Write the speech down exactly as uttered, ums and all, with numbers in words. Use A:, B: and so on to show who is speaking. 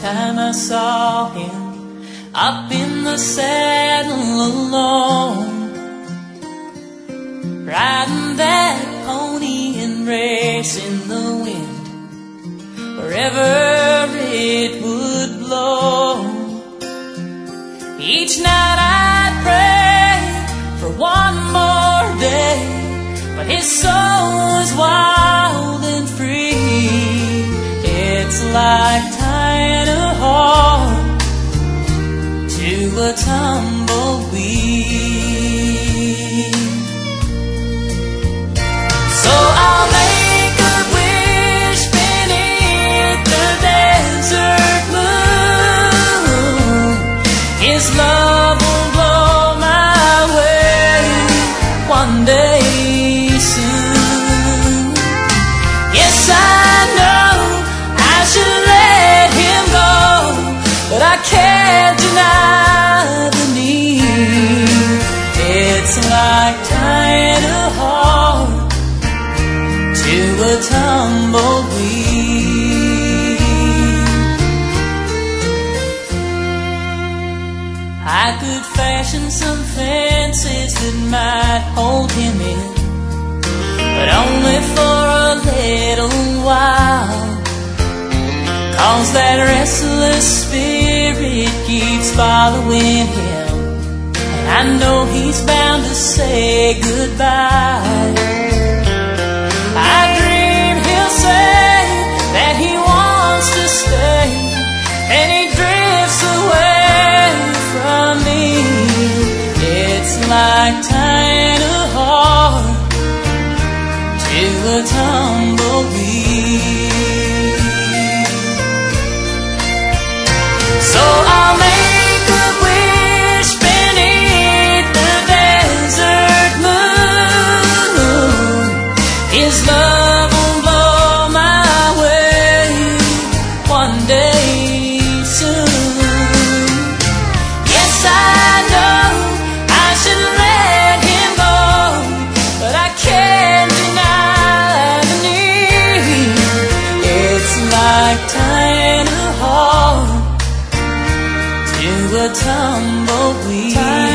A: time I saw him up in the saddle alone, riding that pony and racing the wind wherever it would blow. Each night I'd pray for one more day, but his soul was wild and free. It's like tying a horse to a tumbleweed. So I'll make a wish beneath the desert moon. His love will blow my way one day soon. Yes, I know I should let him go, but I can't deny the need. It's like tying a heart to a tumbleweed. I could fashion some fences that might hold him in, but only for a little while, 'cause that restless spirit keeps following him, and I know he's bound to say goodbye. I dream he'll say that he wants to stay, and he drifts away from me. It's like tying a heart to a tumbleweed. So I'll make a wish beneath the desert moon. His love will blow my way one day soon. Yes, I know I should let him go, but I can't deny the need. It's like tying a heart to a tumbleweed.